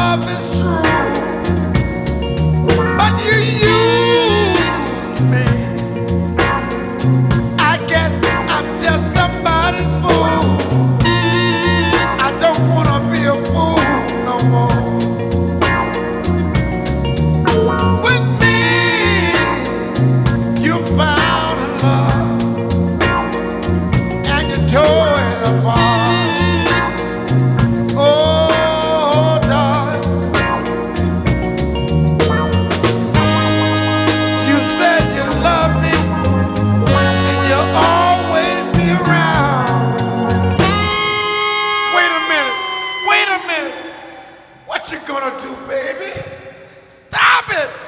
love is true, but you use me. I guess I'm just somebody's fool. I don't wanna be a fool no more. With me, you found a love and you tore it apart. Oh, darling, you said you loved me and you'll always be around. Wait a minute, wait a minute. What you gonna do, baby? Stop it!